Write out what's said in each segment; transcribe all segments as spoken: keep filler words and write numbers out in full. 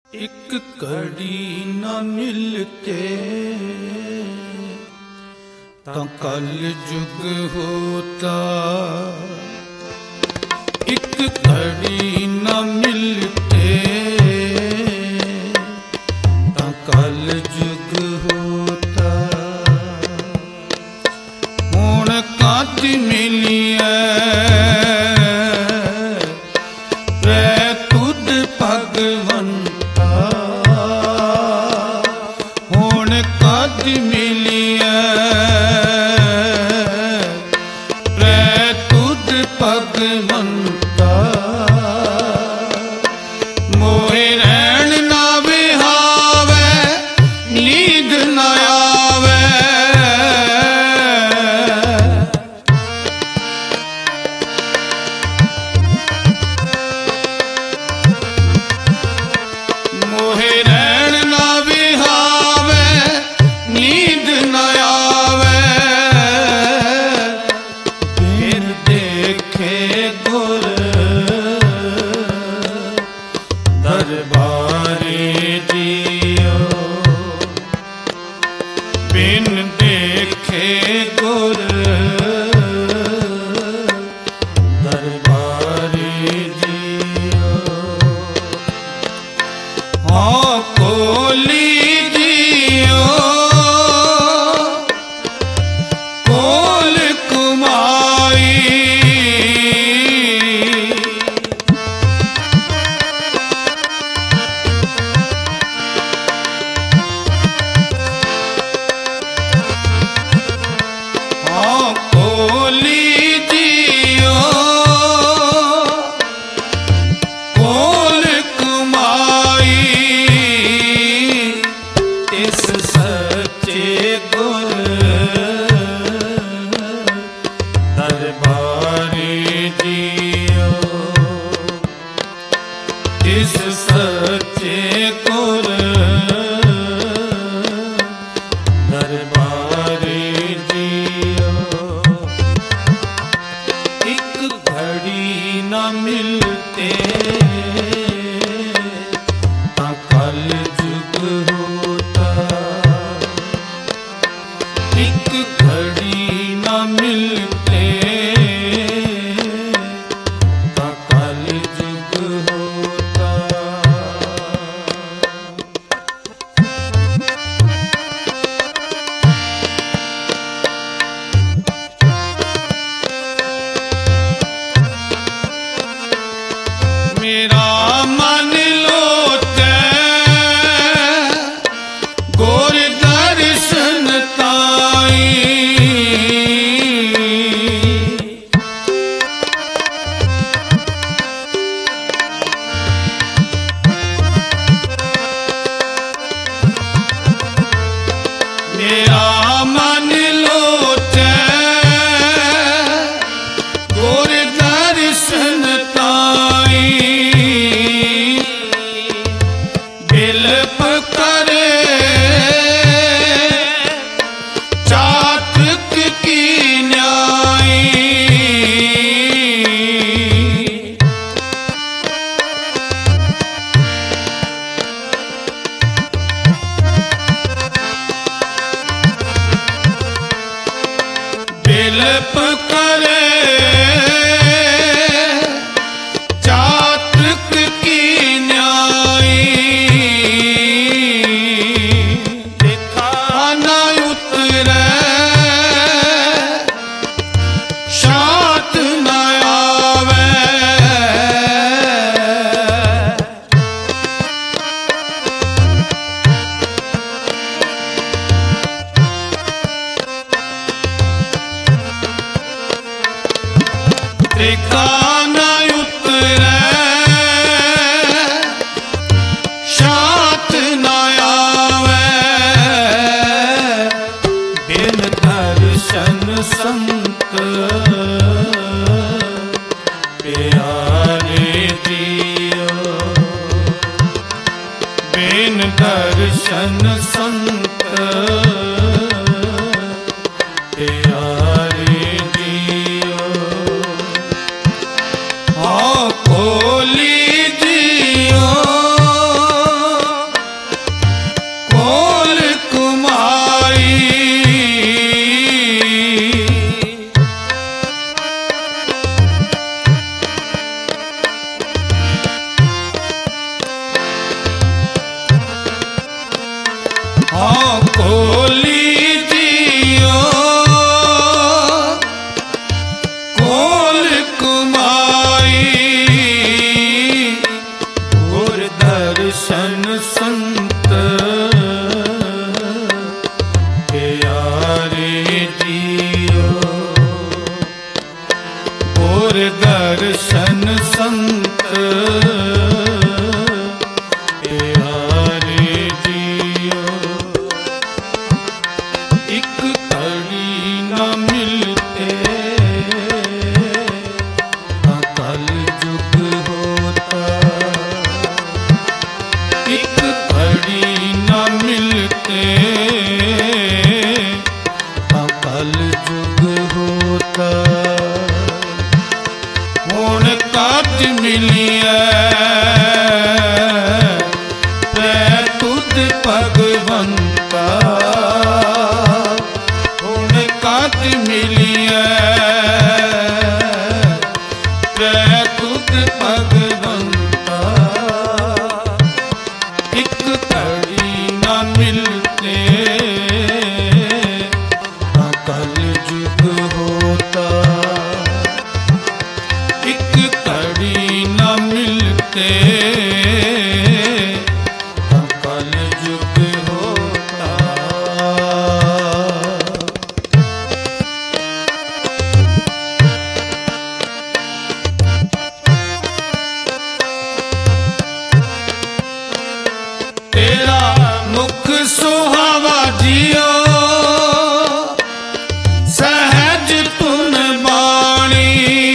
एक घड़ी न मिलते तो कल जुग होता। एक घड़ी न मिलते तो कल जुग होता। हुण कात मिलिए रै तुद भगवंता। हुण कात मिलिए रै तुद भगवंता। मोहे रैण ना विहावे नींद न आवे। मोहे रैण ना विहावे नींद न आवे। बिन देखे गुर दरबारे जियो। बिन देखे गुर दरबारे जियो। हाँ कोली जियो कोल कुमाई। हाँ कोली जियो कोल कुमाई। तिस सच्चे गुर दरबारे जियो। तिस सच्चे गुर दरबारे जियो। एक घड़ी न मिलते ता कल जुग होता। एक घड़ी न मिलते ता कल जुग होता। मेरा मन लोटे गोर दर्शन ताई। मेरा मन लोटे गोर दर्शन ताई। बिलप करे चातक की न्याई। बिलप करे चातक की न्याई। देखा न उतरे शात न आवे। देखा न उतरे शात न आवे। बिन दर्शन संत प्यारे जियो। बिन दर्शन संत प्यारे जियो। हाँ कोली जियो हाँ कोली जियो कोल कुमाई गुर दर्शन संत प्यारे जियो गुर दर्शन संत प्यारे जियो एक घड़ी न मिलते कल जुग होता एक घड़ी न मिलते कल जुग होता हुण काज मिलिया तुद भगवंता हुण काज मिलिया तुद भगवंता एक घड़ी न मिलते कल जुग होता एक घड़ी न मिलते कल जुग होता। तेरा मुख सुहावा जियो सहज तुन बाणी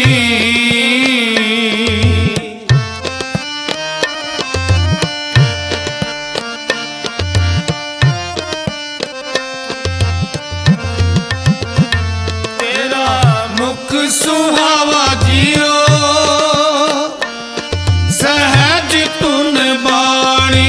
तेरा मुख सुहावा जियो सहज तुन बाणी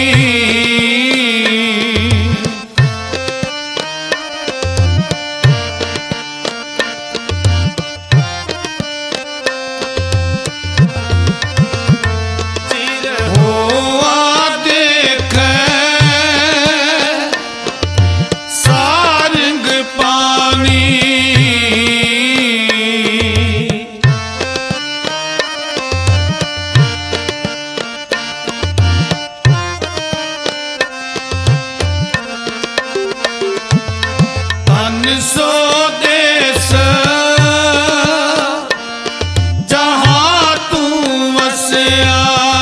सारंग पानी तन सो देश जहाँ तू वसया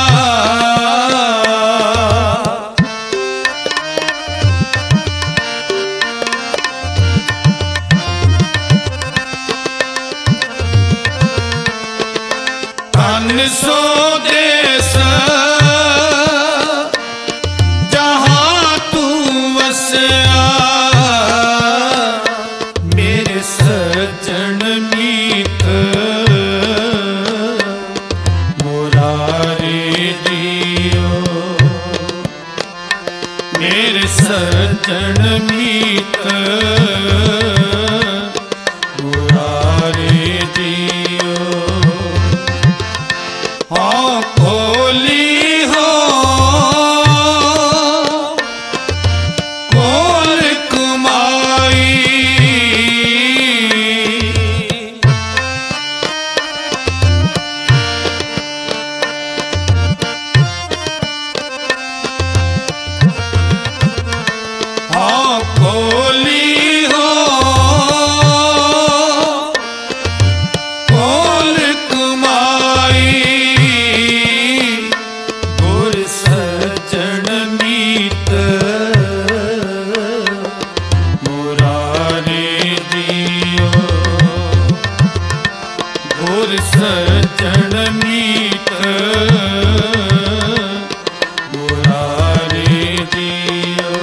तन सो देश जहाँ तू वसया मेरे सज्जन मीत मुरारी जियो मेरे सज्जन मीत मुरारी जियो हाँ कोली हो कोल कुमाई हाँ कोली हो कोल कुमाई गुर सज्जन मीत मुरारी जियो गुर सज्जन मीत मुरारी जियो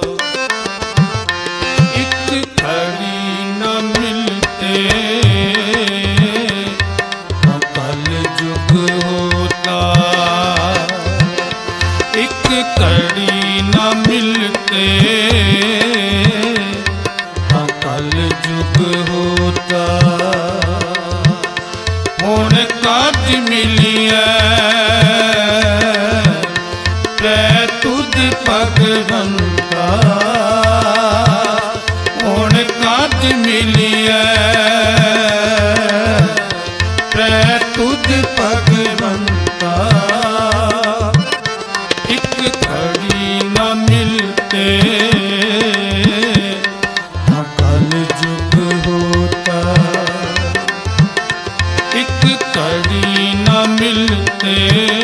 एक घड़ी न मिलते कल जुग होता एक घड़ी न मिलते कल जुग होता हुण काज मिलिया तुद भगवंता ਮਿਲਿਐ ਪ੍ਰੈ ਤੁਧ ਭਗਵੰਤਾ ਇੱਕ ਘੜੀ ਨਾ ਮਿਲਤੇ ਅਕਲ ਜੁਗ ਹੋਤਾ ਇੱਕ ਘੜੀ ਨਾ ਮਿਲਤੇ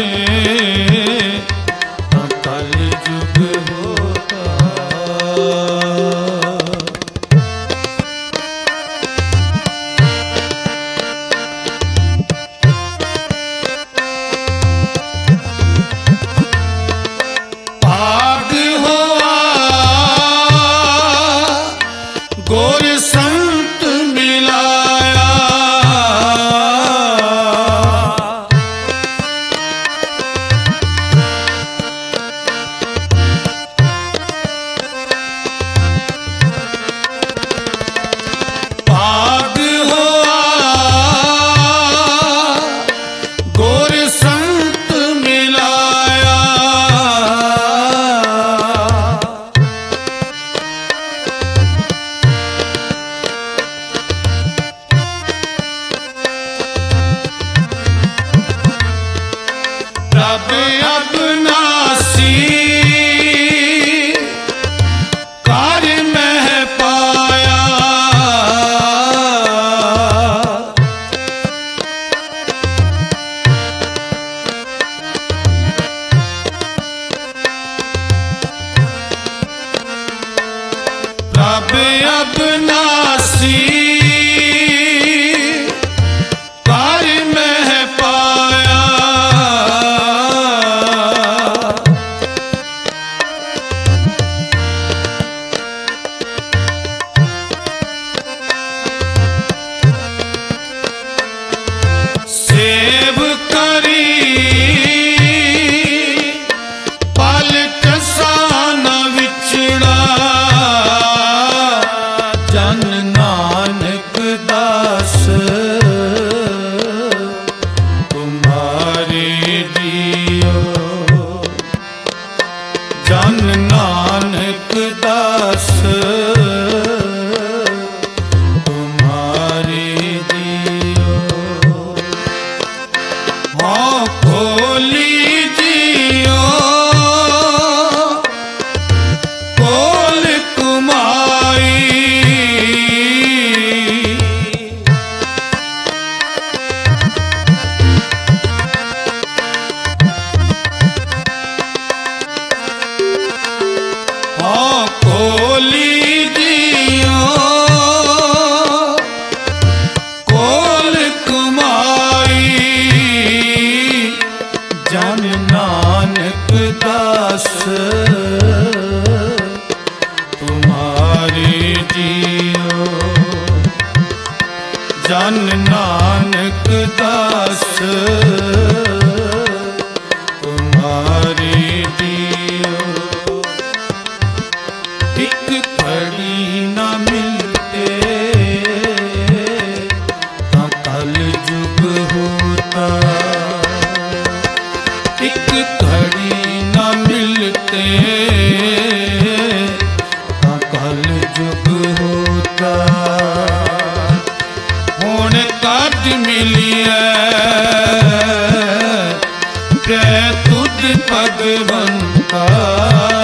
ਅਕਲ ਜੁਗ ਹੋਤਾ ਗੁਰ ਸੰਤ ਮਿਲਾਇਆ ਭਾਗ ਹੋਆ ਗੁਰ ਸੰਤ ਮਿਲਾਇਆ ਪ੍ਰਭ ਅਬਨਾਸੀ ਕਰ ਮਹਿ ਪਾਇਆ ਪ੍ਰਭ ਅਬਨਾਸੀ ਕਰ ਮਹਿ ਪਾਇਆ ਸੇਵ ਕਰੀ ਪਲਕ ਸਾਨ ਵਿਛੜਾ ਜਨ ਨਾਨਕ ਦਾਸ ਤੁਮਾਰੇ ਜੀਓ ਜਨ ਨਾਨਕ ਦਾਸ ਤੁਮਾਰੇ ਜੀਓ ਹਾਂ ਕੋਲੀ ਜੀਓ ਕੋਲ ਕੁਮਾਈ ਹਾਂ ਕੋਲੀ ਜੀਓ ਕੋਲ ਕੁਮਾਈ ਜਨ ਨਾਨਕ ਦਾਸ ਤੁਮਾਰੇ ਜੀਓ ਜਨ ਨਾਨਕ ਦਾਸ ਤੁਮਾਰੇ ਜੀਓ ਇੱਕ ਘੜੀ ਨਾ ਮਿਲਤੇ ਤਾਂ ਕਲ ਜੁਗ ਹੋਤਾ ਇੱਕ ਘੜੀ ਨਾ ਮਿਲਤੇ ਤਾਂ ਕਲ ਜੁਗ ਹੋਤਾ ਹੁਣ ਕਦ ਮਿਲਿਐ ਪ੍ਰੈ ਤੁਧ ਭਗਵੰਤਾ